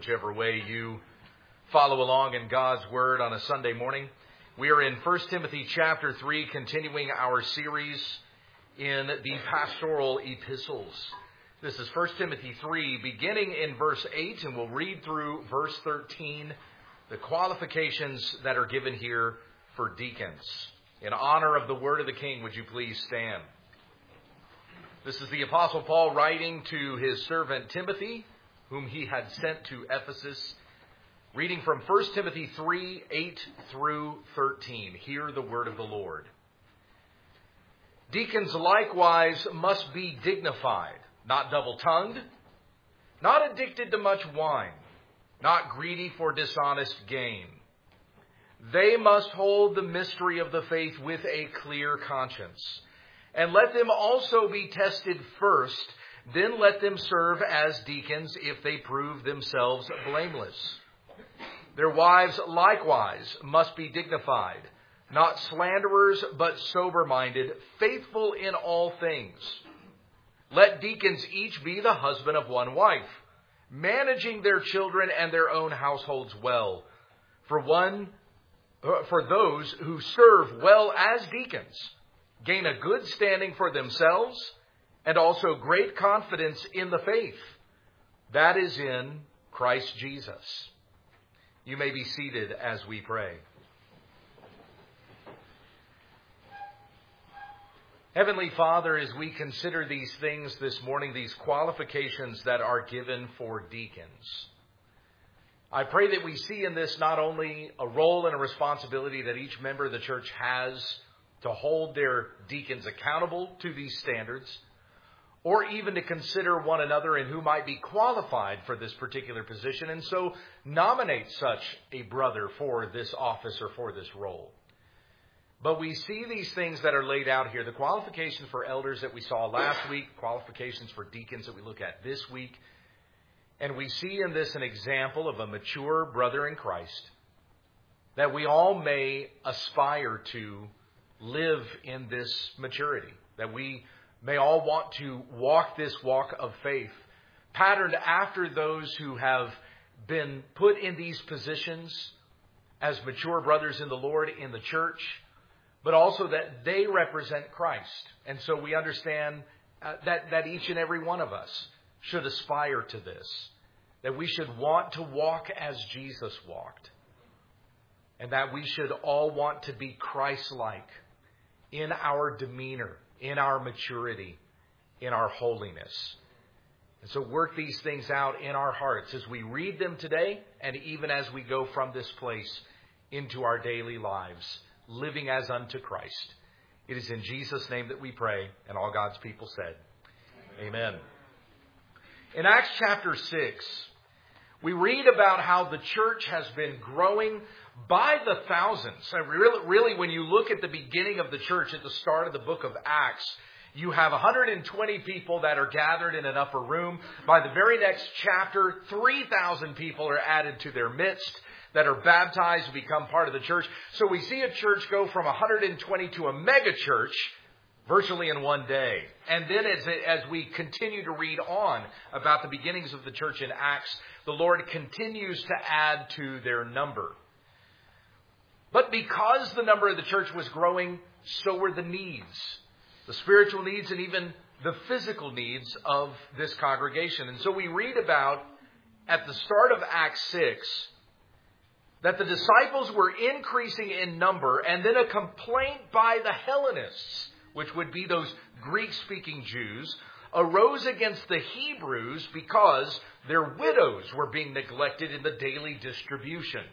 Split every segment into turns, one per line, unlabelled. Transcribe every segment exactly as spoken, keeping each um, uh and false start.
Whichever way you follow along in God's Word on a Sunday morning. We are in First Timothy chapter three, continuing our series in the pastoral epistles. This is First Timothy three, beginning in verse eight, and we'll read through verse thirteen, the qualifications that are given here for deacons. In honor of the word of the King, would you please stand? This is the Apostle Paul writing to his servant Timothy, whom he had sent to Ephesus, reading from First Timothy three, eight through thirteen. Hear the word of the Lord. Deacons likewise must be dignified, not double-tongued, not addicted to much wine, not greedy for dishonest gain. They must hold the mystery of the faith with a clear conscience, and let them also be tested first. Then let them serve as deacons if they prove themselves blameless. Their wives likewise must be dignified, not slanderers, but sober-minded, faithful in all things. Let deacons each be the husband of one wife, managing their children and their own households well. For one, for those who serve well as deacons gain a good standing for themselves, and also great confidence in the faith that is in Christ Jesus. You may be seated as we pray. Heavenly Father, as we consider these things this morning, these qualifications that are given for deacons, I pray that we see in this not only a role and a responsibility that each member of the church has to hold their deacons accountable to these standards, or even to consider one another and who might be qualified for this particular position, and so nominate such a brother for this office or for this role. But we see these things that are laid out here, the qualifications for elders that we saw last week, qualifications for deacons that we look at this week, and we see in this an example of a mature brother in Christ that we all may aspire to live in this maturity, that we may all want to walk this walk of faith, patterned after those who have been put in these positions as mature brothers in the Lord in the church, but also that they represent Christ. And so we understand uh, that, that each and every one of us should aspire to this, that we should want to walk as Jesus walked, and that we should all want to be Christ-like in our demeanor, in our maturity, in our holiness. And so work these things out in our hearts as we read them today, and even as we go from this place into our daily lives, living as unto Christ. It is in Jesus' name that we pray, and all God's people said, Amen. In Acts chapter six, we read about how the church has been growing by the thousands. So really, really, when you look at the beginning of the church at the start of the book of Acts, you have one hundred twenty people that are gathered in an upper room. By the very next chapter, three thousand people are added to their midst that are baptized to become part of the church. So we see a church go from one hundred twenty to a mega church virtually in one day. And then as, as we continue to read on about the beginnings of the church in Acts, the Lord continues to add to their number. But because the number of the church was growing, so were the needs, the spiritual needs and even the physical needs of this congregation. And so we read about, at the start of Acts six, that the disciples were increasing in number, and then a complaint by the Hellenists, which would be those Greek-speaking Jews, arose against the Hebrews because their widows were being neglected in the daily distribution.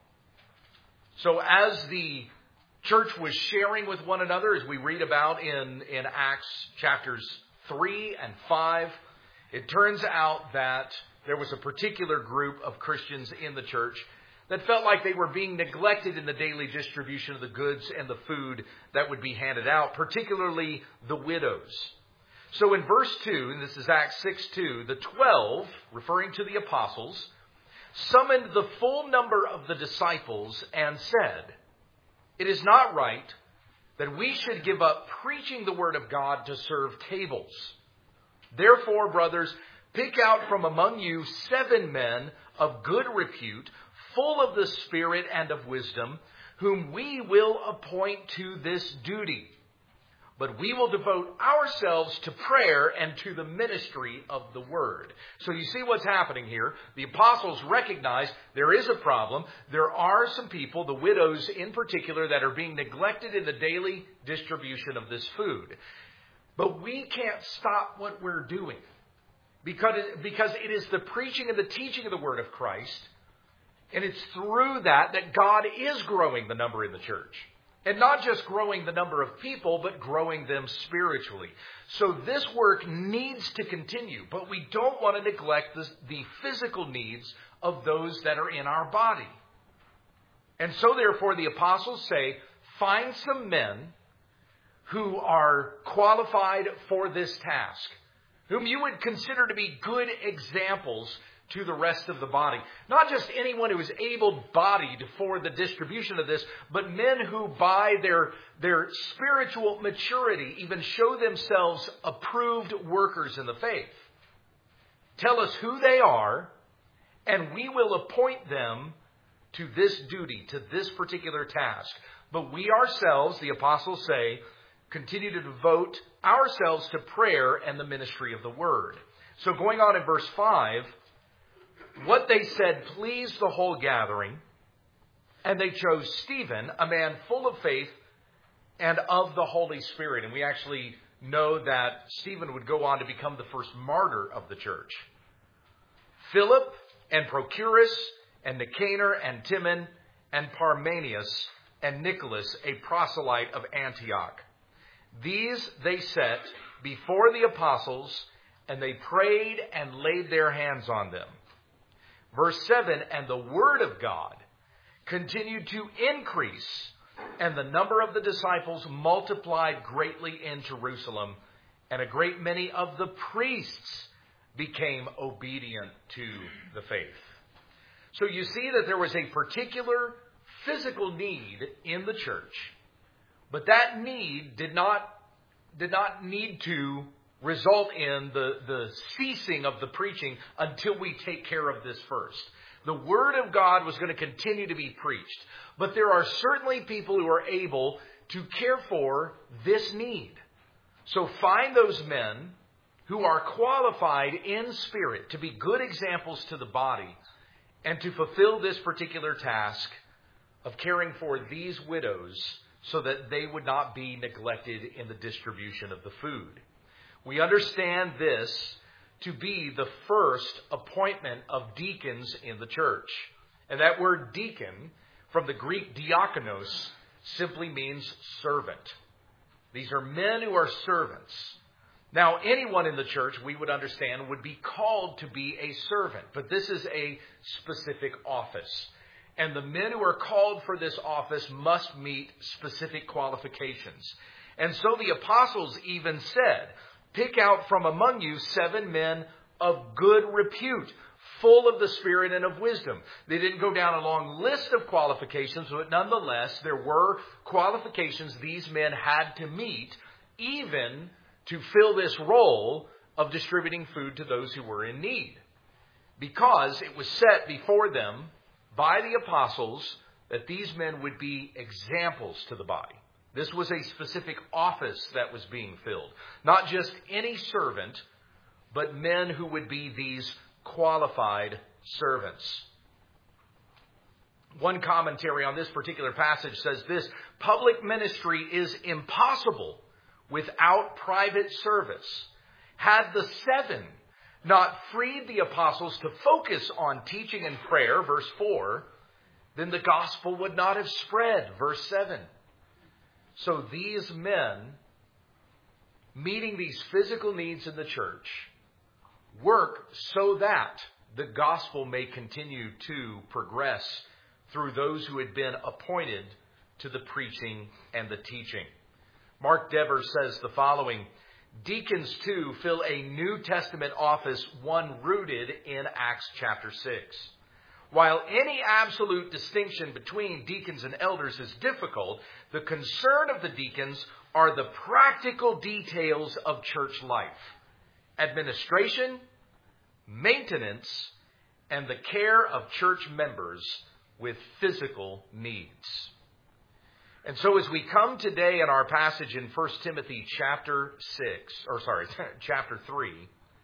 So as the church was sharing with one another, as we read about in, in Acts chapters three and five, it turns out that there was a particular group of Christians in the church that felt like they were being neglected in the daily distribution of the goods and the food that would be handed out, particularly the widows. So in verse two, and this is Acts six two, the twelve, referring to the apostles, summoned the full number of the disciples and said, "It is not right that we should give up preaching the word of God to serve tables. Therefore, brothers, pick out from among you seven men of good repute, full of the Spirit and of wisdom, whom we will appoint to this duty. But we will devote ourselves to prayer and to the ministry of the word. So you see what's happening here. The apostles recognize there is a problem. There are some people, the widows in particular, that are being neglected in the daily distribution of this food. But we can't stop what we're doing. Because it, because it is the preaching and the teaching of the word of Christ. And it's through that that God is growing the number in the church. And not just growing the number of people, but growing them spiritually. So this work needs to continue, but we don't want to neglect the, the physical needs of those that are in our body. And so therefore the apostles say, find some men who are qualified for this task, whom you would consider to be good examples to the rest of the body. Not just anyone who is able-bodied for the distribution of this, but men who by their, their spiritual maturity even show themselves approved workers in the faith. Tell us who they are, and we will appoint them to this duty, to this particular task. But we ourselves, the apostles say, continue to devote ourselves to prayer and the ministry of the word. So going on in verse five, what they said pleased the whole gathering, and they chose Stephen, a man full of faith and of the Holy Spirit. And we actually know that Stephen would go on to become the first martyr of the church. Philip and Prochorus and Nicanor and Timon and Parmenius and Nicholas, a proselyte of Antioch. These they set before the apostles, and they prayed and laid their hands on them. Verse seven, and the word of God continued to increase, and the number of the disciples multiplied greatly in Jerusalem, and a great many of the priests became obedient to the faith. So you see that there was a particular physical need in the church, but that need did not, did not need to result in the, the ceasing of the preaching until we take care of this first. The Word of God was going to continue to be preached. But there are certainly people who are able to care for this need. So find those men who are qualified in spirit to be good examples to the body and to fulfill this particular task of caring for these widows so that they would not be neglected in the distribution of the food. We understand this to be the first appointment of deacons in the church. And that word deacon, from the Greek diakonos, simply means servant. These are men who are servants. Now, anyone in the church, we would understand, would be called to be a servant. But this is a specific office. And the men who are called for this office must meet specific qualifications. And so the apostles even said, pick out from among you seven men of good repute, full of the Spirit and of wisdom. They didn't go down a long list of qualifications, but nonetheless, there were qualifications these men had to meet, even to fill this role of distributing food to those who were in need. Because it was set before them by the apostles that these men would be examples to the body. This was a specific office that was being filled. Not just any servant, but men who would be these qualified servants. One commentary on this particular passage says this: public ministry is impossible without private service. Had the seven not freed the apostles to focus on teaching and prayer, verse four, then the gospel would not have spread, verse seven. So these men, meeting these physical needs in the church, work so that the gospel may continue to progress through those who had been appointed to the preaching and the teaching. Mark Dever says the following: deacons too fill a New Testament office, one rooted in Acts chapter six. While any absolute distinction between deacons and elders is difficult, the concern of the deacons are the practical details of church life: administration, maintenance, and the care of church members with physical needs. And so as we come today in our passage in First Timothy chapter six, or sorry, chapter three,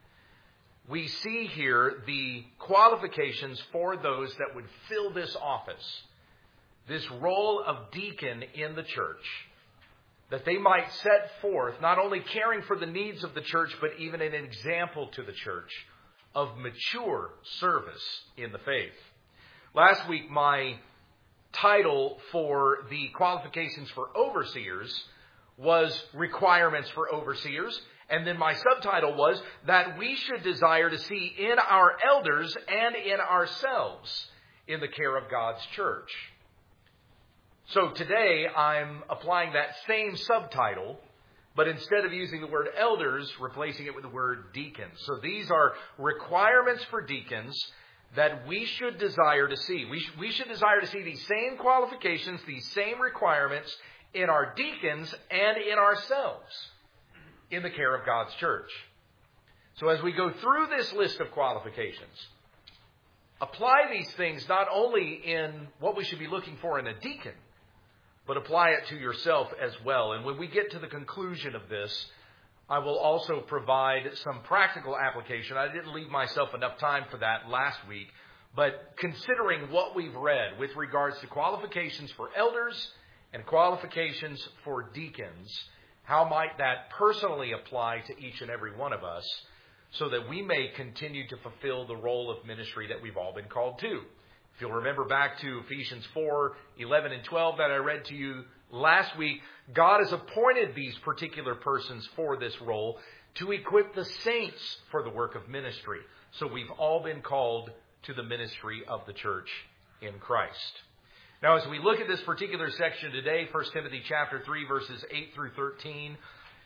we see here the qualifications for those that would fill this office, this role of deacon in the church, that they might set forth not only caring for the needs of the church, but even an example to the church of mature service in the faith. Last week, my title for the qualifications for overseers was Requirements for Overseers. And then my subtitle was that we should desire to see in our elders and in ourselves in the care of God's church. So today I'm applying that same subtitle, but instead of using the word elders, replacing it with the word deacons. So these are requirements for deacons that we should desire to see. We, sh- we should desire to see these same qualifications, these same requirements in our deacons and in ourselves in the care of God's church. So as we go through this list of qualifications, apply these things not only in what we should be looking for in a deacon, but apply it to yourself as well. And when we get to the conclusion of this, I will also provide some practical application. I didn't leave myself enough time for that last week, but considering what we've read with regards to qualifications for elders and qualifications for deacons, how might that personally apply to each and every one of us so that we may continue to fulfill the role of ministry that we've all been called to? If you'll remember back to Ephesians four, eleven and twelve that I read to you last week, God has appointed these particular persons for this role to equip the saints for the work of ministry. So we've all been called to the ministry of the church in Christ. Now, as we look at this particular section today, First Timothy chapter three, verses eight through thirteen,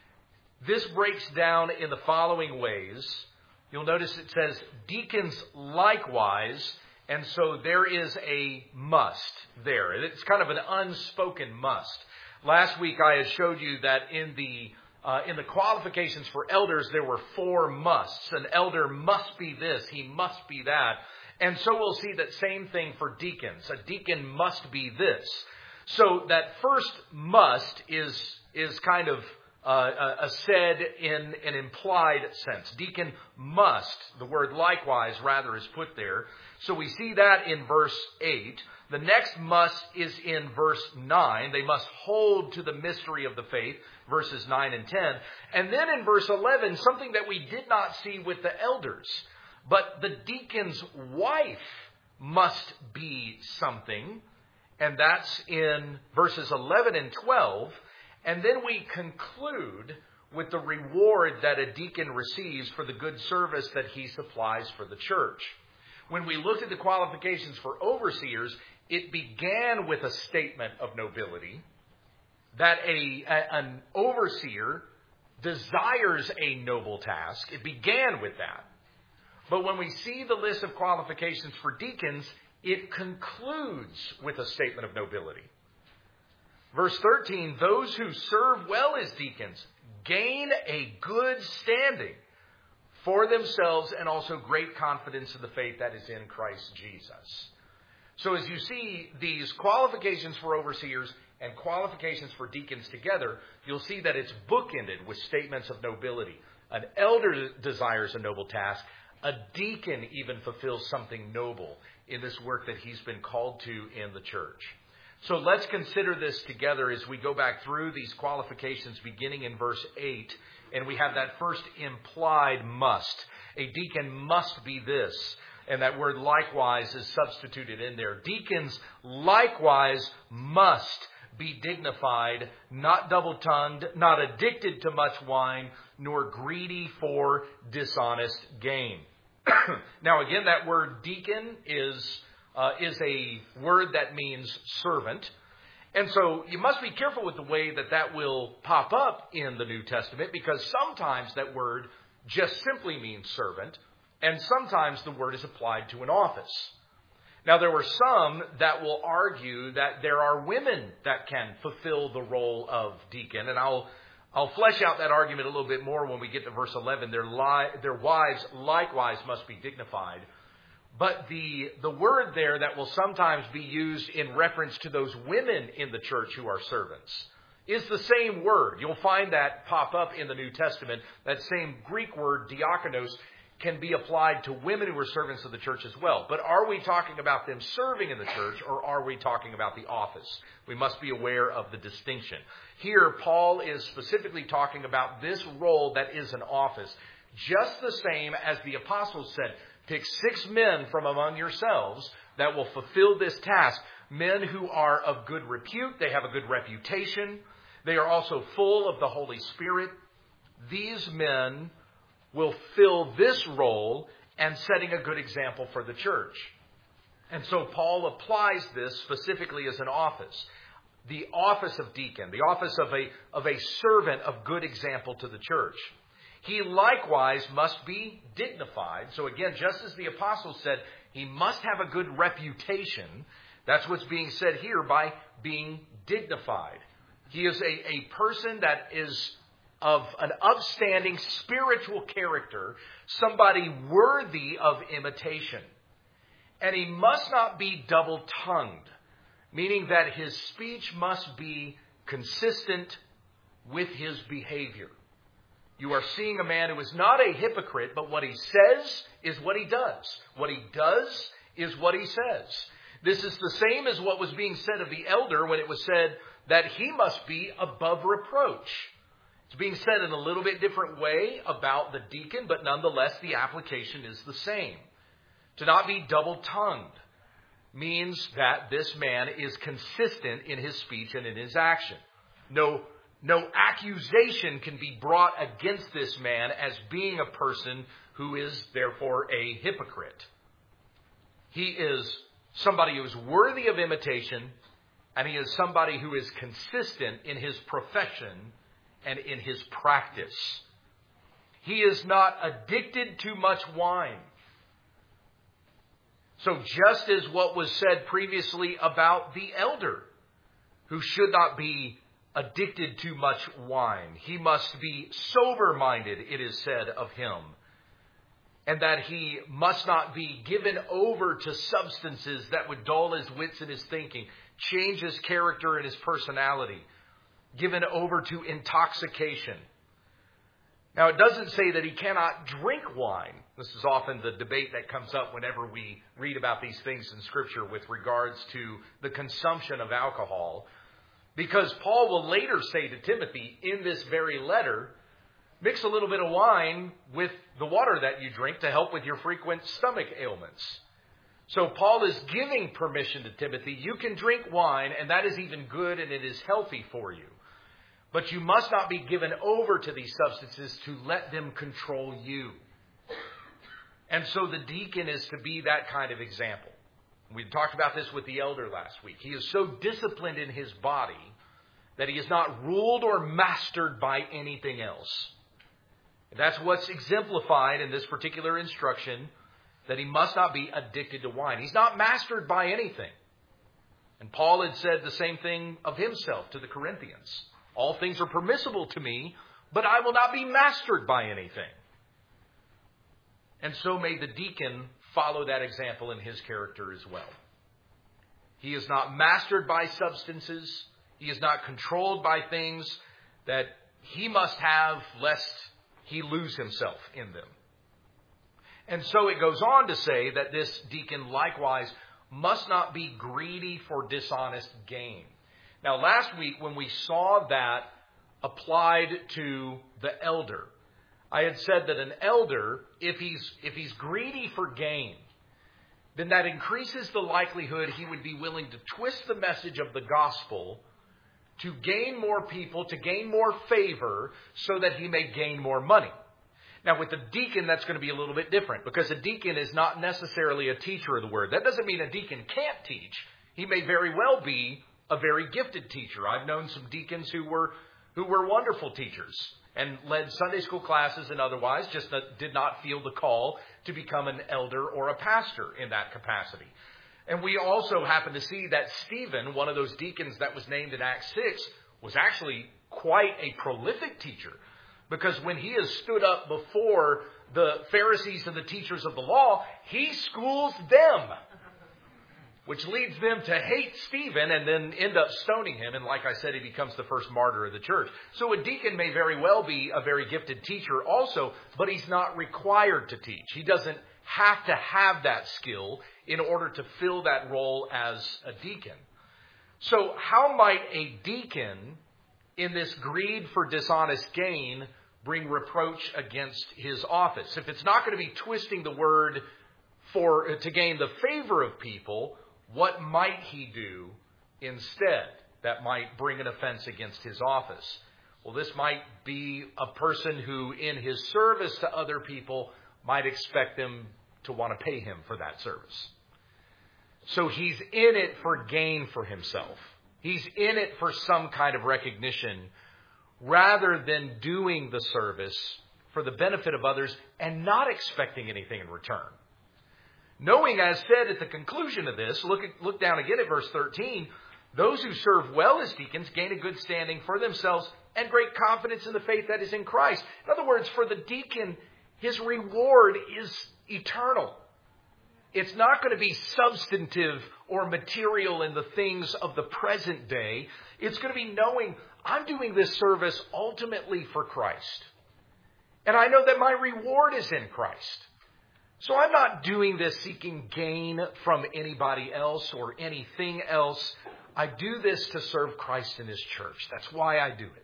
this breaks down in the following ways. You'll notice it says, deacons likewise. And so there is a must there. It's kind of an unspoken must. Last week I had showed you that in the uh, in the qualifications for elders there were four musts. An elder must be this, he must be that. And so we'll see that same thing for deacons. A deacon must be this. So that first must is is kind of uh, a, a said in an implied sense. Deacon must, the word likewise rather is put there. So we see that in verse eight. The next must is in verse nine. They must hold to the mystery of the faith, verses nine and ten. And then in verse eleven, something that we did not see with the elders. But the deacon's wife must be something. And that's in verses eleven and twelve. And then we conclude with the reward that a deacon receives for the good service that he supplies for the church. When we looked at the qualifications for overseers, it began with a statement of nobility that a, a an overseer desires a noble task. It began with that. But when we see the list of qualifications for deacons, it concludes with a statement of nobility. Verse thirteen, those who serve well as deacons gain a good standing for themselves and also great confidence in the faith that is in Christ Jesus. So as you see these qualifications for overseers and qualifications for deacons together, you'll see that it's bookended with statements of nobility. An elder desires a noble task. A deacon even fulfills something noble in this work that he's been called to in the church. So let's consider this together as we go back through these qualifications beginning in verse eight. And we have that first implied must. A deacon must be this. And that word likewise is substituted in there. Deacons likewise must be dignified, not double-tongued, not addicted to much wine, nor greedy for dishonest gain. Now again, that word deacon is uh, is a word that means servant. And so you must be careful with the way that that will pop up in the New Testament, because sometimes that word just simply means servant, and sometimes the word is applied to an office. Now, there were some that will argue that there are women that can fulfill the role of deacon, and I'll I'll flesh out that argument a little bit more when we get to verse eleven. Their, li- their wives likewise must be dignified. But the, the word there that will sometimes be used in reference to those women in the church who are servants is the same word. You'll find that pop up in the New Testament. That same Greek word, diakonos, can be applied to women who are servants of the church as well. But are we talking about them serving in the church, or are we talking about the office? We must be aware of the distinction. Here, Paul is specifically talking about this role that is an office, just the same as the apostles said, pick six men from among yourselves that will fulfill this task. Men who are of good repute. They have a good reputation. They are also full of the Holy Spirit. These men will fill this role and setting a good example for the church. And so Paul applies this specifically as an office. The office of deacon, the office of a, of a servant of good example to the church. He likewise must be dignified. So again, just as the apostles said, he must have a good reputation. That's what's being said here by being dignified. He is a, a person that is of an upstanding spiritual character, somebody worthy of imitation. And he must not be double-tongued, meaning that his speech must be consistent with his behavior. You are seeing a man who is not a hypocrite, but what he says is what he does. What he does is what he says. This is the same as what was being said of the elder when it was said that he must be above reproach. It's being said in a little bit different way about the deacon, but nonetheless the application is the same. To not be double-tongued means that this man is consistent in his speech and in his action. No No accusation can be brought against this man as being a person who is therefore a hypocrite. He is somebody who is worthy of imitation, and he is somebody who is consistent in his profession and in his practice. He is not addicted to much wine. So just as what was said previously about the elder, who should not be addicted to much wine. He must be sober-minded, it is said of him. And that he must not be given over to substances that would dull his wits and his thinking, change his character and his personality, given over to intoxication. Now, it doesn't say that he cannot drink wine. This is often the debate that comes up whenever we read about these things in Scripture with regards to the consumption of alcohol. Because Paul will later say to Timothy in this very letter, mix a little bit of wine with the water that you drink to help with your frequent stomach ailments. So Paul is giving permission to Timothy. You can drink wine, and that is even good, and it is healthy for you. But you must not be given over to these substances to let them control you. And so the deacon is to be that kind of example. We talked about this with the elder last week. He is so disciplined in his body that he is not ruled or mastered by anything else. That's what's exemplified in this particular instruction, that he must not be addicted to wine. He's not mastered by anything. And Paul had said the same thing of himself to the Corinthians. All things are permissible to me, but I will not be mastered by anything. And so may the deacon follow that example in his character as well. He is not mastered by substances. He is not controlled by things that he must have lest he lose himself in them. And so it goes on to say that this deacon likewise must not be greedy for dishonest gain. Now, last week when we saw that applied to the elder, I had said that an elder, if he's if he's greedy for gain, then that increases the likelihood he would be willing to twist the message of the gospel to gain more people, to gain more favor, so that he may gain more money. Now, with the deacon, that's going to be a little bit different, because a deacon is not necessarily a teacher of the word. That doesn't mean a deacon can't teach. He may very well be a very gifted teacher. I've known some deacons who were who were wonderful teachers and led Sunday school classes and otherwise, just did not feel the call to become an elder or a pastor in that capacity. And we also happen to see that Stephen, one of those deacons that was named in Acts six, was actually quite a prolific teacher. Because when he has stood up before the Pharisees and the teachers of the law, he schools them, which leads them to hate Stephen and then end up stoning him. And like I said, he becomes the first martyr of the church. So a deacon may very well be a very gifted teacher also, but he's not required to teach. He doesn't have to have that skill in order to fill that role as a deacon. So how might a deacon in this greed for dishonest gain bring reproach against his office? If it's not going to be twisting the word for to gain the favor of people, what might he do instead that might bring an offense against his office? Well, this might be a person who in his service to other people might expect them to want to pay him for that service. So he's in it for gain for himself. He's in it for some kind of recognition rather than doing the service for the benefit of others and not expecting anything in return. Knowing, as said at the conclusion of this, look, at, look down again at verse thirteen, those who serve well as deacons gain a good standing for themselves and great confidence in the faith that is in Christ. In other words, for the deacon, his reward is eternal. It's not going to be substantive or material in the things of the present day. It's going to be knowing I'm doing this service ultimately for Christ. And I know that my reward is in Christ. So I'm not doing this seeking gain from anybody else or anything else. I do this to serve Christ and His church. That's why I do it.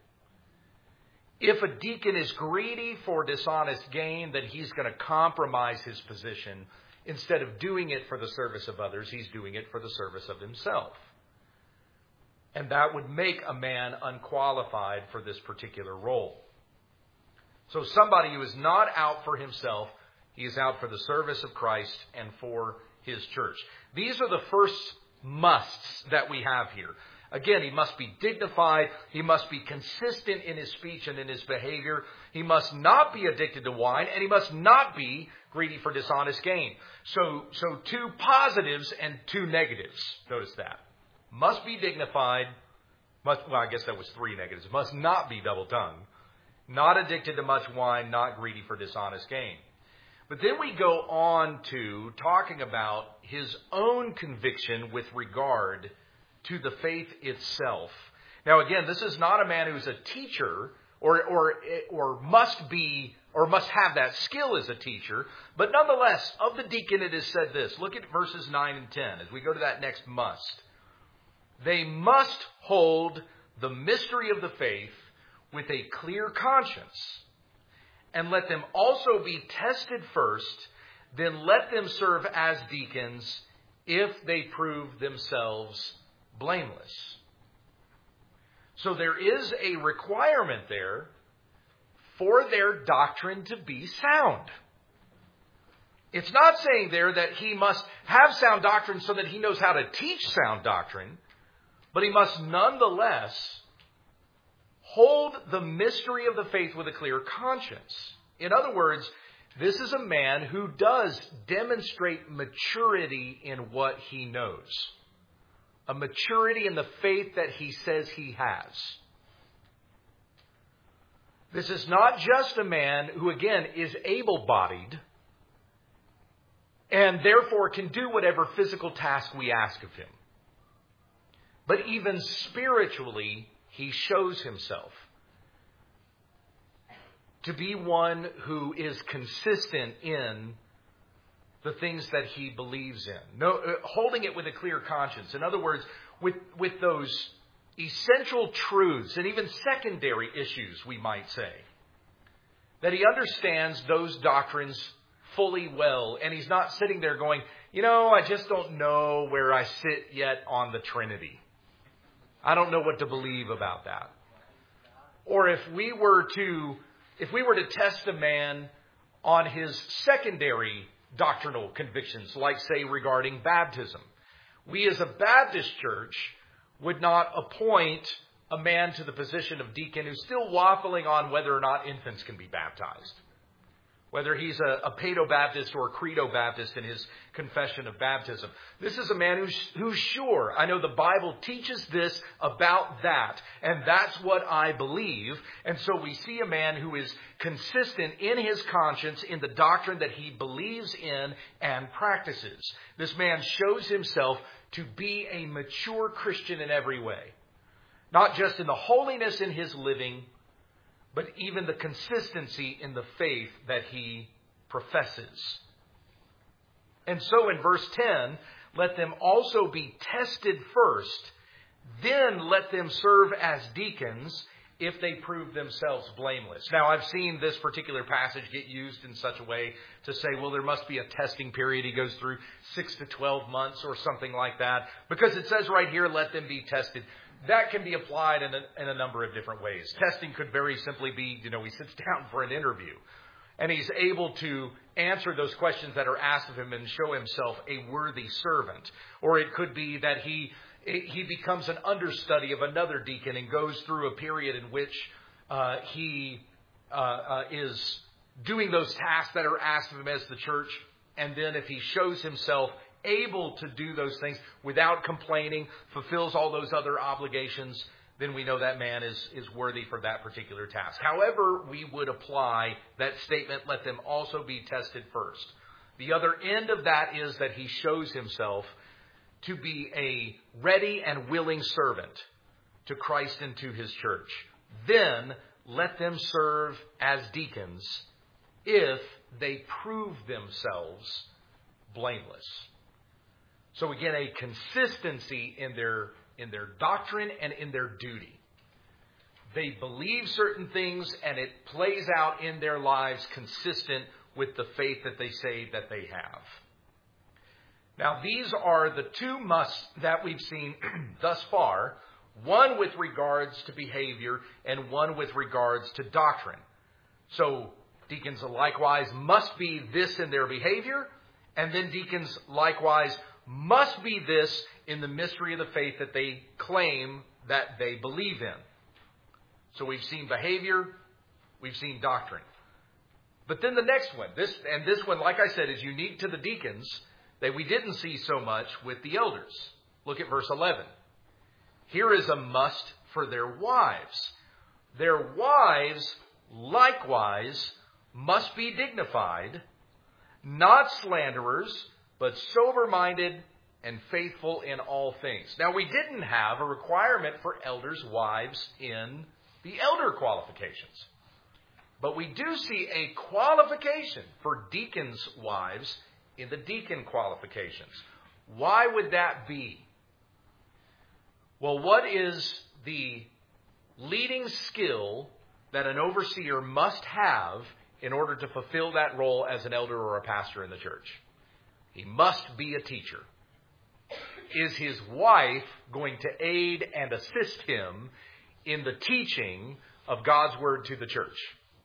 If a deacon is greedy for dishonest gain, then he's going to compromise his position. Instead of doing it for the service of others, he's doing it for the service of himself. And that would make a man unqualified for this particular role. So somebody who is not out for himself, he is out for the service of Christ and for His church. These are the first musts that we have here. Again, he must be dignified. He must be consistent in his speech and in his behavior. He must not be addicted to wine, and he must not be greedy for dishonest gain. So, so two positives and two negatives. Notice that. Must be dignified. Must, well, I guess that was three negatives. Must not be double-tongued. Not addicted to much wine. Not greedy for dishonest gain. But then we go on to talking about his own conviction with regard to the faith itself. Now, again, this is not a man who's a teacher or or or must be or must have that skill as a teacher. But nonetheless, of the deacon it is said this. Look at verses nine and ten as we go to that next must. They must hold the mystery of the faith with a clear conscience, and let them also be tested first, then let them serve as deacons if they prove themselves blameless. So there is a requirement there for their doctrine to be sound. It's not saying there that he must have sound doctrine so that he knows how to teach sound doctrine, but he must nonetheless hold the mystery of the faith with a clear conscience. In other words, this is a man who does demonstrate maturity in what he knows. A maturity in the faith that he says he has. This is not just a man who, again, is able-bodied and therefore can do whatever physical task we ask of him. But even spiritually, he shows himself to be one who is consistent in the things that he believes in. No, uh, holding it with a clear conscience. In other words, with, with those essential truths and even secondary issues, we might say. That he understands those doctrines fully well. And he's not sitting there going, you know, I just don't know where I sit yet on the Trinity. I don't know what to believe about that. Or if we were to, if we were to test a man on his secondary doctrinal convictions, like, say, regarding baptism. We as a Baptist church would not appoint a man to the position of deacon who's still waffling on whether or not infants can be baptized. whether he's a, a Paedo-Baptist or a Credo-Baptist in his confession of baptism. This is a man who's, who's sure. I know the Bible teaches this about that, and that's what I believe. And so we see a man who is consistent in his conscience in the doctrine that he believes in and practices. This man shows himself to be a mature Christian in every way. Not just in the holiness in his living, but even the consistency in the faith that he professes. And so in verse ten, let them also be tested first, then let them serve as deacons if they prove themselves blameless. Now, I've seen this particular passage get used in such a way to say, well, there must be a testing period. He goes through six to twelve months or something like that, because it says right here, let them be tested. That can be applied in a, in a number of different ways. Testing could very simply be, you know, he sits down for an interview and he's able to answer those questions that are asked of him and show himself a worthy servant. Or it could be that he he becomes an understudy of another deacon and goes through a period in which uh, he uh, uh, is doing those tasks that are asked of him as the church. And then if he shows himself able to do those things without complaining, fulfills all those other obligations, then we know that man is, is worthy for that particular task. However, we would apply that statement, let them also be tested first. The other end of that is that he shows himself to be a ready and willing servant to Christ and to his church. Then let them serve as deacons if they prove themselves blameless. So again, a consistency in their, in their doctrine and in their duty. They believe certain things and it plays out in their lives consistent with the faith that they say that they have. Now, these are the two musts that we've seen thus far, one with regards to behavior and one with regards to doctrine. So deacons likewise must be this in their behavior, and then deacons likewise must be this in the mystery of the faith that they claim that they believe in. So we've seen behavior, we've seen doctrine. But then the next one, this and this one, like I said, is unique to the deacons that we didn't see so much with the elders. Look at verse eleven. Here is a must for their wives. Their wives likewise must be dignified, not slanderers, but sober-minded and faithful in all things. Now, we didn't have a requirement for elders' wives in the elder qualifications. But we do see a qualification for deacons' wives in the deacon qualifications. Why would that be? Well, what is the leading skill that an overseer must have in order to fulfill that role as an elder or a pastor in the church? He must be a teacher. Is his wife going to aid and assist him in the teaching of God's word to the church?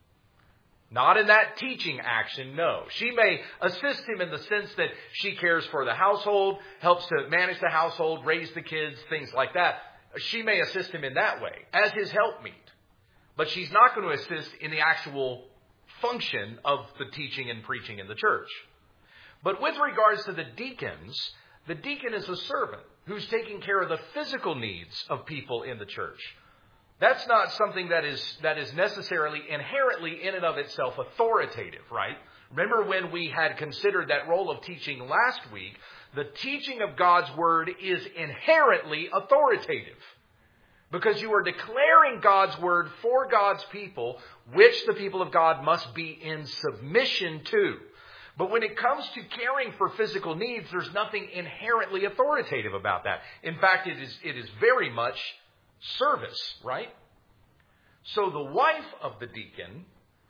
Not in that teaching action, no. She may assist him in the sense that she cares for the household, helps to manage the household, raise the kids, things like that. She may assist him in that way as his helpmeet. But she's not going to assist in the actual function of the teaching and preaching in the church. But with regards to the deacons, the deacon is a servant who's taking care of the physical needs of people in the church. That's not something that is that is necessarily inherently in and of itself authoritative, right? Remember when we had considered that role of teaching last week, the teaching of God's word is inherently authoritative. Because you are declaring God's word for God's people, which the people of God must be in submission to. But when it comes to caring for physical needs, there's nothing inherently authoritative about that. In fact, it is it is very much service, right? So the wife of the deacon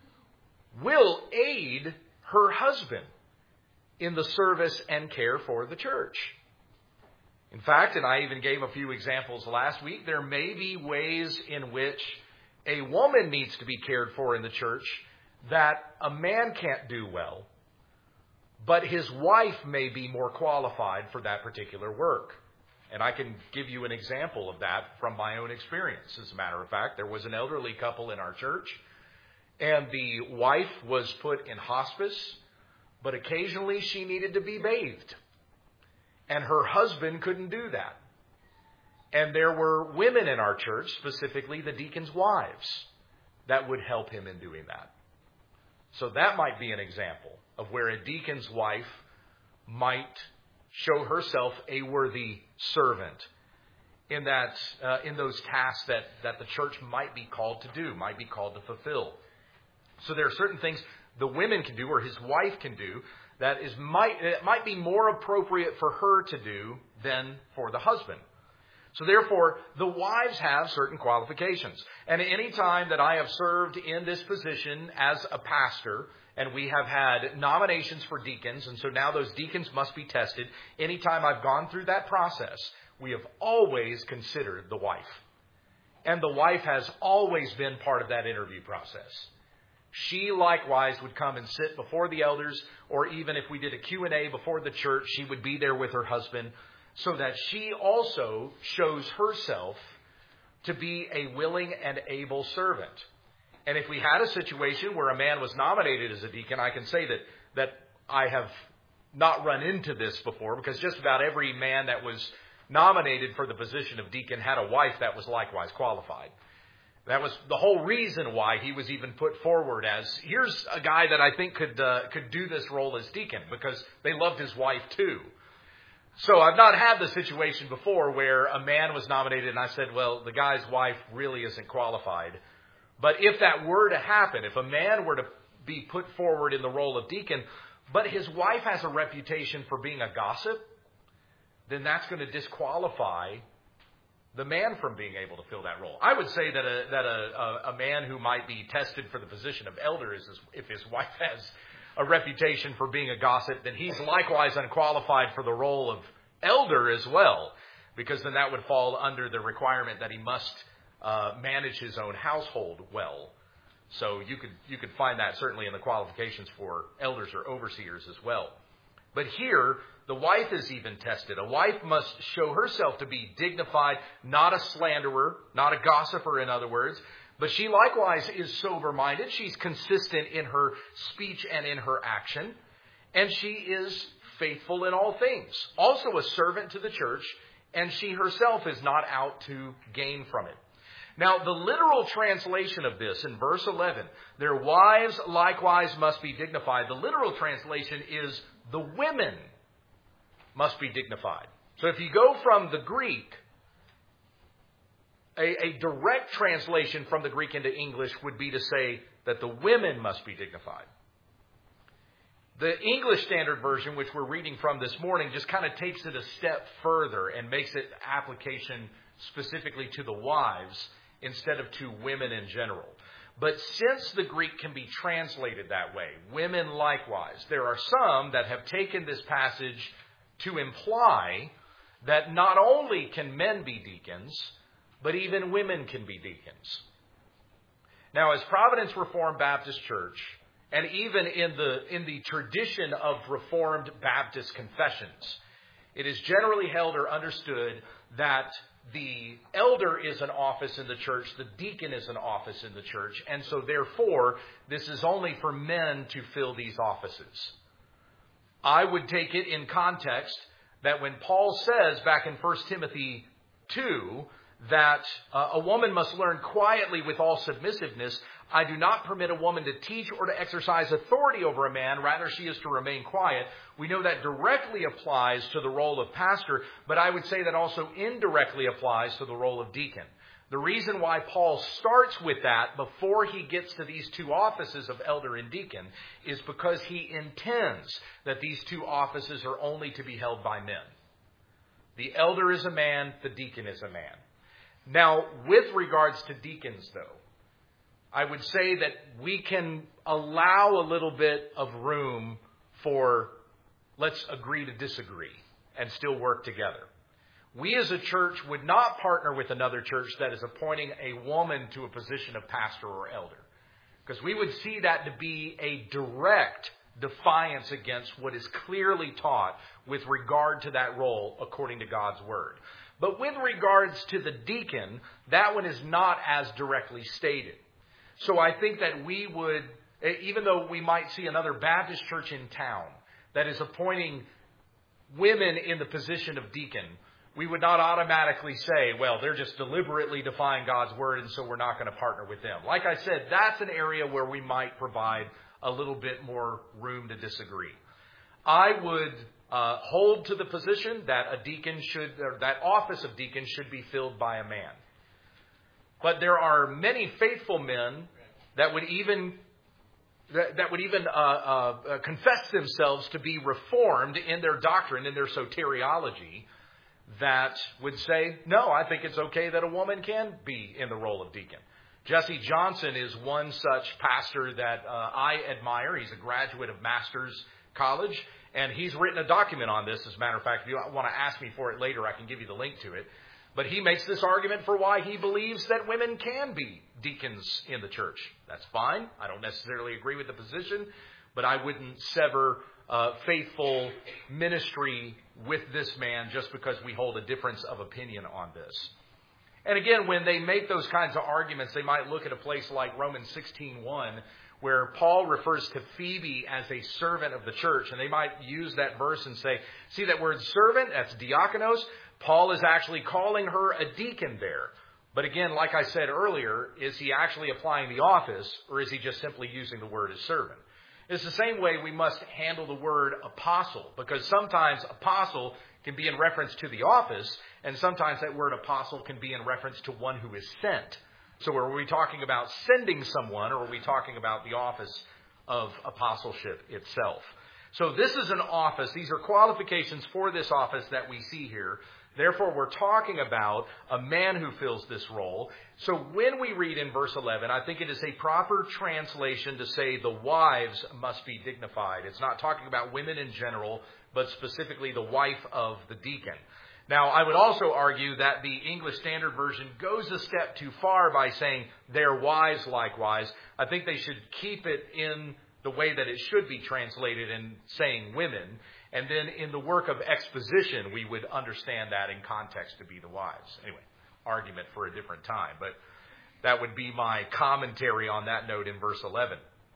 will aid her husband in the service and care for the church. In fact, and I even gave a few examples last week, there may be ways in which a woman needs to be cared for in the church that a man can't do well, but his wife may be more qualified for that particular work. And I can give you an example of that from my own experience. As a matter of fact, there was an elderly couple in our church, and the wife was put in hospice, but occasionally she needed to be bathed. And her husband couldn't do that. And there were women in our church, specifically the deacons' wives, that would help him in doing that. So that might be an example of where a deacon's wife might show herself a worthy servant in that uh, in those tasks that, that the church might be called to do, might be called to fulfill. So there are certain things the women can do, or his wife can do, that is might it might be more appropriate for her to do than for the husband. So therefore, the wives have certain qualifications. And any time that I have served in this position as a pastor, and we have had nominations for deacons, and so now those deacons must be tested, anytime I've gone through that process, we have always considered the wife. And the wife has always been part of that interview process. She likewise would come and sit before the elders, or even if we did a Q and A before the church, she would be there with her husband, so that she also shows herself to be a willing and able servant. And if we had a situation where a man was nominated as a deacon, I can say that, that I have not run into this before, because just about every man that was nominated for the position of deacon had a wife that was likewise qualified. That was the whole reason why he was even put forward as, here's a guy that I think could uh, could do this role as deacon, because they loved his wife too. So I've not had the situation before where a man was nominated and I said, well, the guy's wife really isn't qualified. But if that were to happen, if a man were to be put forward in the role of deacon, but his wife has a reputation for being a gossip, then that's going to disqualify the man from being able to fill that role. I would say that a that a, a, a man who might be tested for the position of elder is if his wife has a reputation for being a gossip, then he's likewise unqualified for the role of elder as well, because then that would fall under the requirement that he must uh, manage his own household well. So you could you could find that certainly in the qualifications for elders or overseers as well. But here, the wife is even tested. A wife must show herself to be dignified, not a slanderer, not a gossiper, in other words. But she likewise is sober-minded. She's consistent in her speech and in her action. And she is faithful in all things. Also a servant to the church. And she herself is not out to gain from it. Now, the literal translation of this in verse eleven, their wives likewise must be dignified. The literal translation is the women must be dignified. So if you go from the Greek, a, a direct translation from the Greek into English would be to say that the women must be dignified. The English Standard Version, which we're reading from this morning, just kind of takes it a step further and makes it application specifically to the wives instead of to women in general. But since the Greek can be translated that way, women likewise, there are some that have taken this passage to imply that not only can men be deacons, but even women can be deacons. Now, as Providence Reformed Baptist Church, and even in the in the tradition of Reformed Baptist confessions, it is generally held or understood that the elder is an office in the church, the deacon is an office in the church, and so therefore, this is only for men to fill these offices. I would take it in context that when Paul says back in First Timothy two that uh, a woman must learn quietly with all submissiveness, I do not permit a woman to teach or to exercise authority over a man. Rather, she is to remain quiet. We know that directly applies to the role of pastor, but I would say that also indirectly applies to the role of deacon. The reason why Paul starts with that before he gets to these two offices of elder and deacon is because he intends that these two offices are only to be held by men. The elder is a man, the deacon is a man. Now, with regards to deacons, though, I would say that we can allow a little bit of room for let's agree to disagree and still work together. We as a church would not partner with another church that is appointing a woman to a position of pastor or elder, because we would see that to be a direct defiance against what is clearly taught with regard to that role according to God's word. But with regards to the deacon, that one is not as directly stated. So I think that we would, even though we might see another Baptist church in town that is appointing women in the position of deacon, we would not automatically say, well, they're just deliberately defying God's word, and so we're not going to partner with them. Like I said, that's an area where we might provide a little bit more room to disagree. I would uh, hold to the position that a deacon should, or that office of deacon should be filled by a man. But there are many faithful men that would even that, that would even uh, uh, confess themselves to be reformed in their doctrine, in their soteriology, that would say, no, I think it's okay that a woman can be in the role of deacon. Jesse Johnson is one such pastor that uh, I admire. He's a graduate of Masters College, and he's written a document on this. As a matter of fact, if you want to ask me for it later, I can give you the link to it. But he makes this argument for why he believes that women can be deacons in the church. That's fine. I don't necessarily agree with the position, but I wouldn't sever uh, faithful ministry with this man just because we hold a difference of opinion on this. And again, when they make those kinds of arguments, they might look at a place like Romans sixteen one, where Paul refers to Phoebe as a servant of the church. And they might use that verse and say, see that word servant, that's diakonos. Paul is actually calling her a deacon there. But again, like I said earlier, is he actually applying the office, or is he just simply using the word as servant? It's the same way we must handle the word apostle, because sometimes apostle can be in reference to the office, and sometimes that word apostle can be in reference to one who is sent. So are we talking about sending someone, or are we talking about the office of apostleship itself? So this is an office. These are qualifications for this office that we see here. Therefore, we're talking about a man who fills this role. So when we read in verse eleven, I think it is a proper translation to say the wives must be dignified. It's not talking about women in general, but specifically the wife of the deacon. Now, I would also argue that the English Standard Version goes a step too far by saying their wives likewise. I think they should keep it in the way that it should be translated in saying women. And then in the work of exposition, we would understand that in context to be the wives. Anyway, argument for a different time. But that would be my commentary on that note in verse eleven.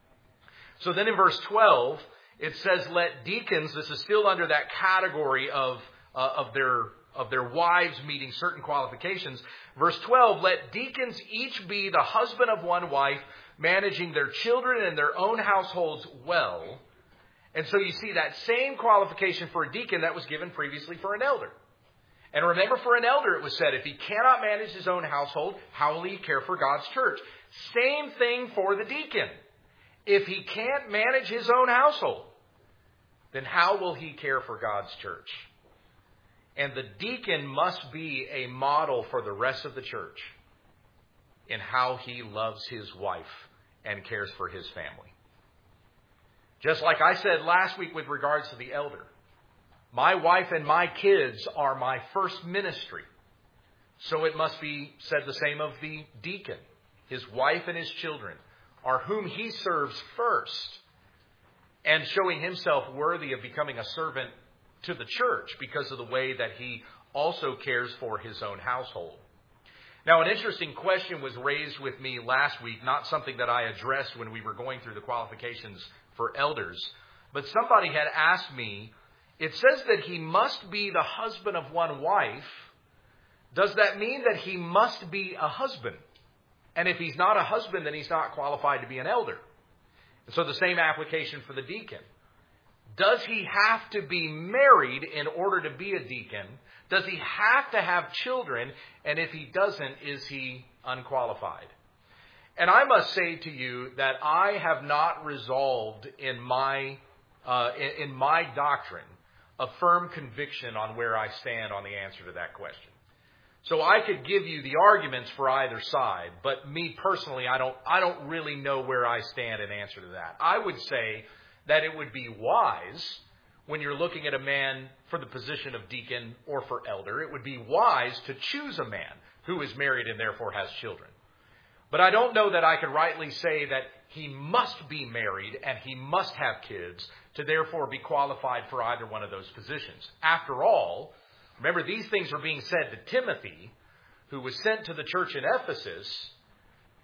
So then in verse twelve, it says, let deacons, this is still under that category of, uh, of their of their wives meeting certain qualifications. Verse twelve, let deacons each be the husband of one wife, managing their children and their own households well. And so you see that same qualification for a deacon that was given previously for an elder. And remember, for an elder, it was said, if he cannot manage his own household, how will he care for God's church? Same thing for the deacon. If he can't manage his own household, then how will he care for God's church? And the deacon must be a model for the rest of the church in how he loves his wife and cares for his family. Just like I said last week with regards to the elder, my wife and my kids are my first ministry. So it must be said the same of the deacon. His wife and his children are whom he serves first, and showing himself worthy of becoming a servant to the church because of the way that he also cares for his own household. Now, an interesting question was raised with me last week, not something that I addressed when we were going through the qualifications for elders, but somebody had asked me, it says that he must be the husband of one wife. Does that mean that he must be a husband? And if he's not a husband, then he's not qualified to be an elder. And so the same application for the deacon. Does he have to be married in order to be a deacon? Does he have to have children? And if he doesn't, is he unqualified? And I must say to you that I have not resolved in my uh, in, in my doctrine a firm conviction on where I stand on the answer to that question. So I could give you the arguments for either side, but me personally, I don't I don't really know where I stand in answer to that. I would say that it would be wise when you're looking at a man for the position of deacon or for elder, it would be wise to choose a man who is married and therefore has children. But I don't know that I could rightly say that he must be married and he must have kids to therefore be qualified for either one of those positions. After all, remember, these things are being said to Timothy, who was sent to the church in Ephesus,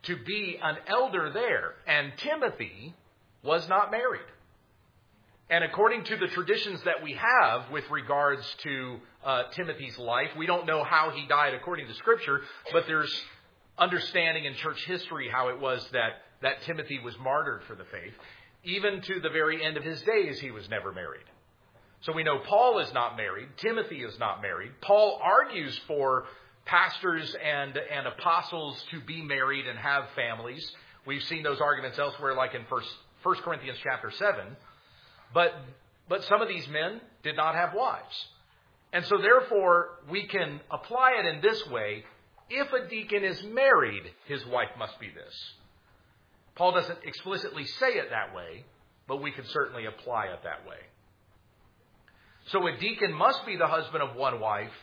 to be an elder there. And Timothy was not married. And according to the traditions that we have with regards to uh, Timothy's life, we don't know how he died according to Scripture, but there's understanding in church history how it was that, that Timothy was martyred for the faith. Even to the very end of his days, he was never married. So we know Paul is not married. Timothy is not married. Paul argues for pastors and, and apostles to be married and have families. We've seen those arguments elsewhere, like in First Corinthians chapter seven. But, but some of these men did not have wives. And so therefore, we can apply it in this way. If a deacon is married, his wife must be this. Paul doesn't explicitly say it that way, but we can certainly apply it that way. So a deacon must be the husband of one wife,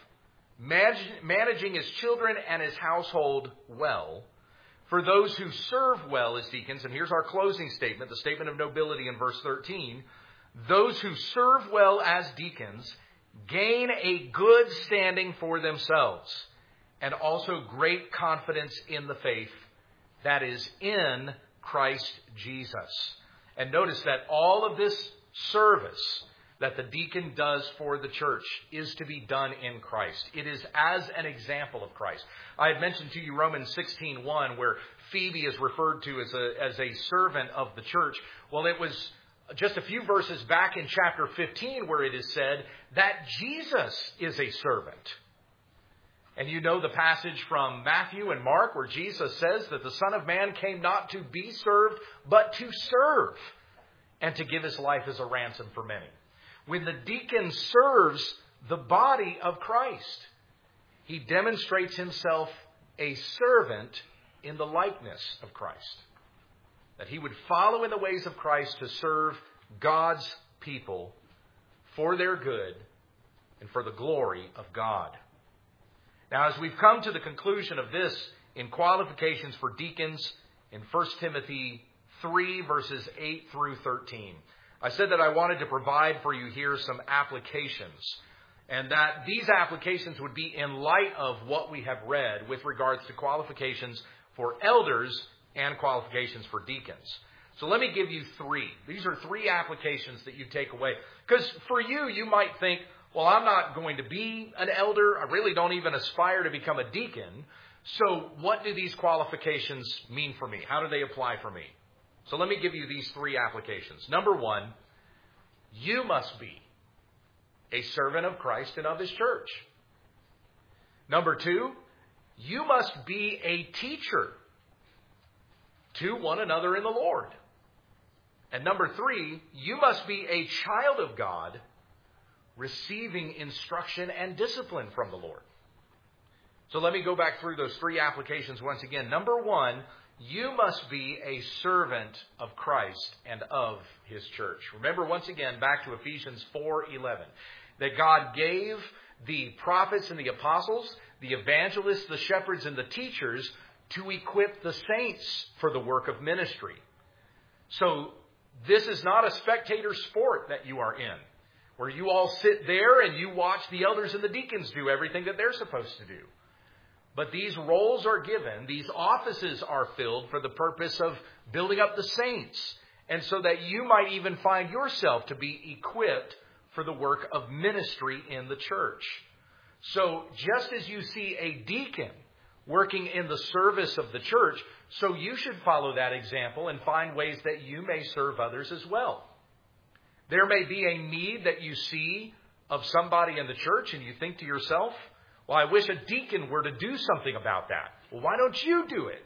managing his children and his household well. For those who serve well as deacons, and here's our closing statement, the statement of nobility in verse thirteen, those who serve well as deacons gain a good standing for themselves and also great confidence in the faith that is in Christ Jesus. And notice that all of this service that the deacon does for the church is to be done in Christ. It is as an example of Christ. I had mentioned to you Romans sixteen one, where Phoebe is referred to as a, as a servant of the church. Well, it was just a few verses back in chapter fifteen where it is said that Jesus is a servant. And you know the passage from Matthew and Mark where Jesus says that the Son of Man came not to be served, but to serve and to give his life as a ransom for many. When the deacon serves the body of Christ, he demonstrates himself a servant in the likeness of Christ. That he would follow in the ways of Christ to serve God's people for their good and for the glory of God. Now, as we've come to the conclusion of this in qualifications for deacons in First Timothy three, verses eight through thirteen, I said that I wanted to provide for you here some applications, and that these applications would be in light of what we have read with regards to qualifications for elders and qualifications for deacons. So let me give you three. These are three applications that you take away. Because for you, you might think, well, I'm not going to be an elder. I really don't even aspire to become a deacon. So what do these qualifications mean for me? How do they apply for me? So let me give you these three applications. Number one, you must be a servant of Christ and of his church. Number two, you must be a teacher to one another in the Lord. And number three, you must be a child of God, receiving instruction and discipline from the Lord. So let me go back through those three applications once again. Number one, you must be a servant of Christ and of his church. Remember once again back to Ephesians four eleven, that God gave the prophets and the apostles, the evangelists, the shepherds, and the teachers to equip the saints for the work of ministry. So this is not a spectator sport that you are in, where you all sit there and you watch the elders and the deacons do everything that they're supposed to do. But these roles are given, these offices are filled for the purpose of building up the saints, and so that you might even find yourself to be equipped for the work of ministry in the church. So just as you see a deacon working in the service of the church, so you should follow that example and find ways that you may serve others as well. There may be a need that you see of somebody in the church, and you think to yourself, well, I wish a deacon were to do something about that. Well, why don't you do it?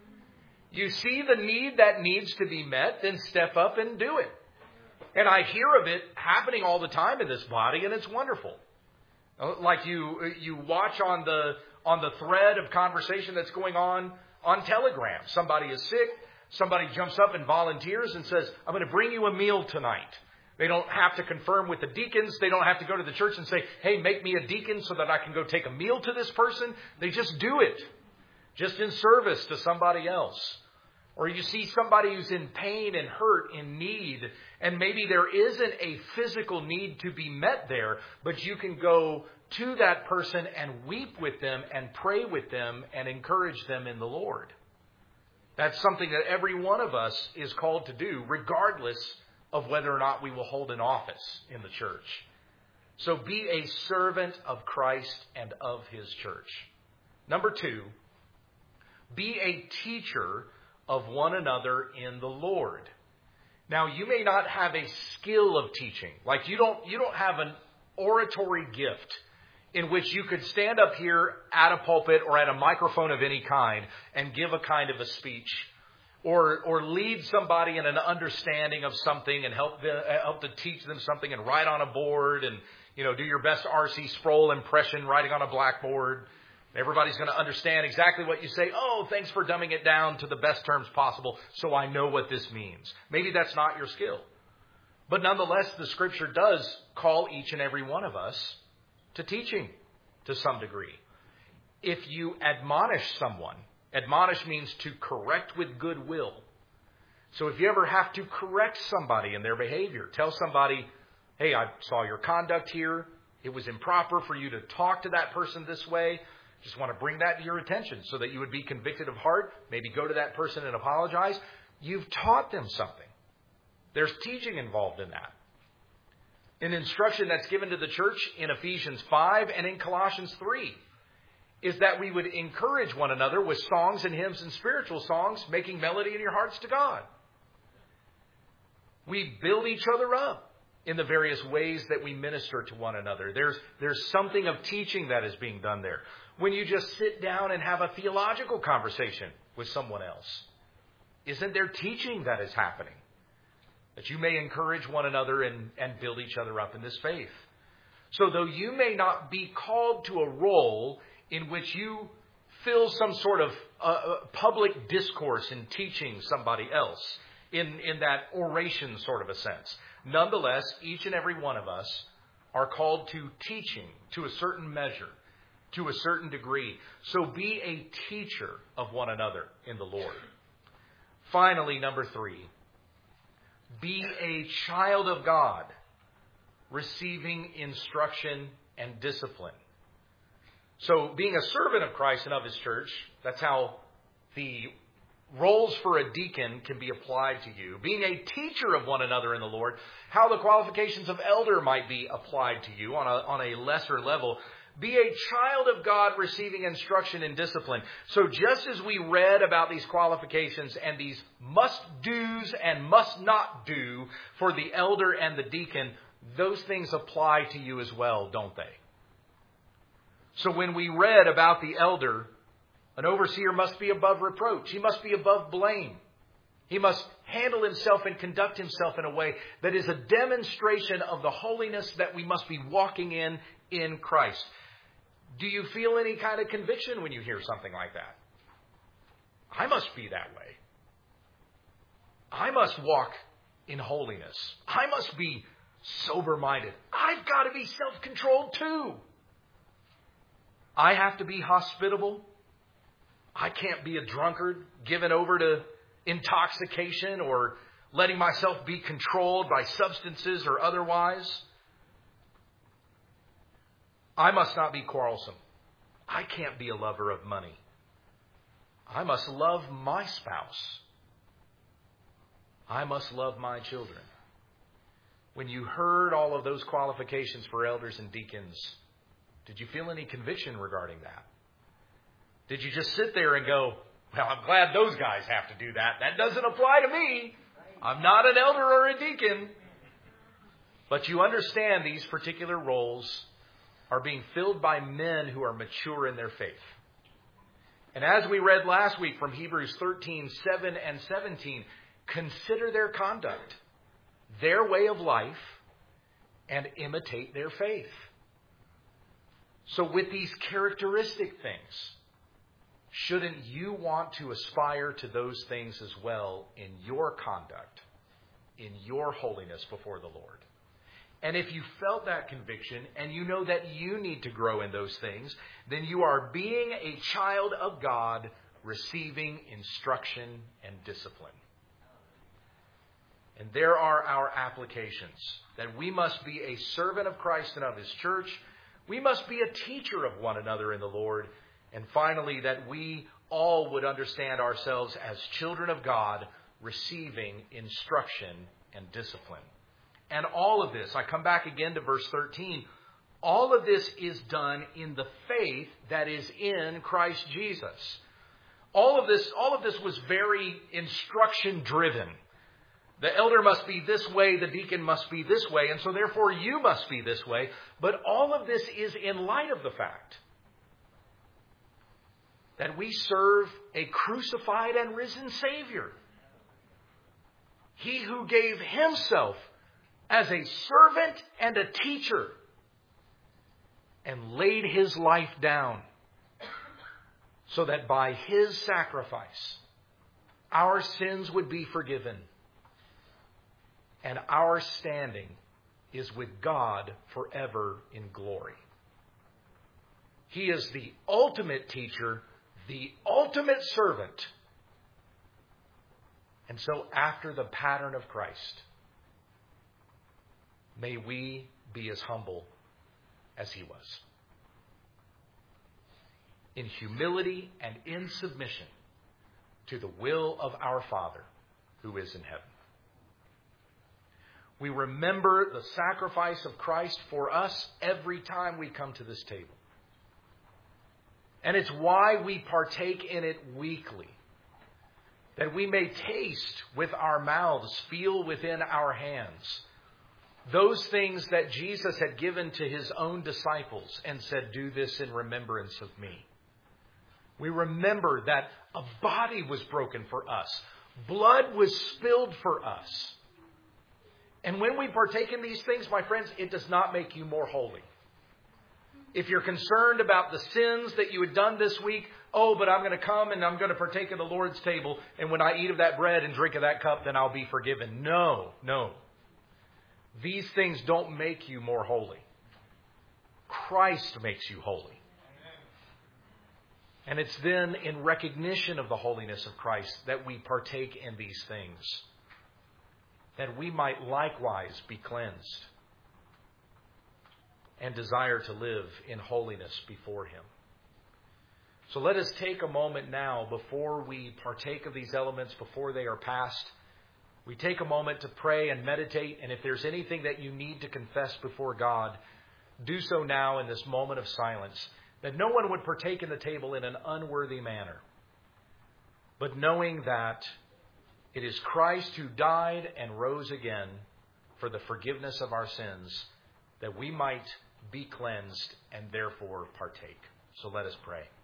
You see the need that needs to be met, then step up and do it. And I hear of it happening all the time in this body, and it's wonderful. Like you, you watch on the on the thread of conversation that's going on on Telegram. Somebody is sick. Somebody jumps up and volunteers and says, I'm going to bring you a meal tonight. They don't have to confirm with the deacons. They don't have to go to the church and say, hey, make me a deacon so that I can go take a meal to this person. They just do it, just in service to somebody else. Or you see somebody who's in pain and hurt, in need, and maybe there isn't a physical need to be met there, but you can go to that person and weep with them and pray with them and encourage them in the Lord. That's something that every one of us is called to do, regardless of whether or not we will hold an office in the church. So be a servant of Christ and of His church. Number two, be a teacher of one another in the Lord. Now, you may not have a skill of teaching. Like you don't, you don't have an oratory gift in which you could stand up here at a pulpit or at a microphone of any kind and give a kind of a speech, or or lead somebody in an understanding of something and help them, help to teach them something and write on a board and, you know, do your best R C Sproul impression writing on a blackboard. Everybody's going to understand exactly what you say. Oh, thanks for dumbing it down to the best terms possible so I know what this means. Maybe that's not your skill. But nonetheless, the Scripture does call each and every one of us to teaching to some degree. If you admonish someone, admonish means to correct with goodwill. So if you ever have to correct somebody in their behavior, tell somebody, hey, I saw your conduct here. It was improper for you to talk to that person this way. Just want to bring that to your attention so that you would be convicted of heart. Maybe go to that person and apologize. You've taught them something. There's teaching involved in that. An instruction that's given to the church in Ephesians five and in Colossians three is that we would encourage one another with songs and hymns and spiritual songs, making melody in your hearts to God. We build each other up in the various ways that we minister to one another. There's, there's something of teaching that is being done there. When you just sit down and have a theological conversation with someone else, isn't there teaching that is happening? That you may encourage one another and, and build each other up in this faith. So though you may not be called to a role in which you fill some sort of uh, public discourse in teaching somebody else, in, in that oration sort of a sense, nonetheless, each and every one of us are called to teaching to a certain measure, to a certain degree. So be a teacher of one another in the Lord. Finally, number three, be a child of God, receiving instruction and discipline. So being a servant of Christ and of His church, that's how the roles for a deacon can be applied to you. Being a teacher of one another in the Lord, how the qualifications of elder might be applied to you on a, on a lesser level. Be a child of God receiving instruction and discipline. So just as we read about these qualifications and these must-dos and must-not-do for the elder and the deacon, those things apply to you as well, don't they? So when we read about the elder, an overseer must be above reproach. He must be above blame. He must handle himself and conduct himself in a way that is a demonstration of the holiness that we must be walking in in Christ. Do you feel any kind of conviction when you hear something like that? I must be that way. I must walk in holiness. I must be sober-minded. I've got to be self-controlled too. I have to be hospitable. I can't be a drunkard, given over to intoxication or letting myself be controlled by substances or otherwise. I must not be quarrelsome. I can't be a lover of money. I must love my spouse. I must love my children. When you heard all of those qualifications for elders and deacons, did you feel any conviction regarding that? Did you just sit there and go, well, I'm glad those guys have to do that. That doesn't apply to me. I'm not an elder or a deacon. But you understand these particular roles are being filled by men who are mature in their faith. And as we read last week from Hebrews thirteen, seven and seventeen, consider their conduct, their way of life, and imitate their faith. So with these characteristic things, shouldn't you want to aspire to those things as well in your conduct, in your holiness before the Lord? And if you felt that conviction and you know that you need to grow in those things, then you are being a child of God, receiving instruction and discipline. And there are our applications, that we must be a servant of Christ and of His church. We must be a teacher of one another in the Lord. And finally, that we all would understand ourselves as children of God, receiving instruction and discipline. And all of this, I come back again to verse thirteen, all of this is done in the faith that is in Christ Jesus. All of this, all of this was very instruction driven. The elder must be this way, the deacon must be this way, and so therefore you must be this way. But all of this is in light of the fact that we serve a crucified and risen Savior. He who gave himself as a servant and a teacher and laid his life down so that by his sacrifice our sins would be forgiven and our standing is with God forever in glory. He is the ultimate teacher, the ultimate servant. And so after the pattern of Christ, may we be as humble as he was. In humility and in submission to the will of our Father who is in heaven. We remember the sacrifice of Christ for us every time we come to this table. And it's why we partake in it weekly. That we may taste with our mouths, feel within our hands, those things that Jesus had given to his own disciples and said, do this in remembrance of me. We remember that a body was broken for us. Blood was spilled for us. And when we partake in these things, my friends, it does not make you more holy. If you're concerned about the sins that you had done this week, oh, but I'm going to come and I'm going to partake of the Lord's table, and when I eat of that bread and drink of that cup, then I'll be forgiven. No, no. These things don't make you more holy. Christ makes you holy. And it's then in recognition of the holiness of Christ that we partake in these things, that we might likewise be cleansed and desire to live in holiness before him. So let us take a moment now before we partake of these elements, before they are passed. We take a moment to pray and meditate, and if there's anything that you need to confess before God, do so now in this moment of silence, that no one would partake in the table in an unworthy manner, but knowing that it is Christ who died and rose again for the forgiveness of our sins, that we might be cleansed and therefore partake. So let us pray.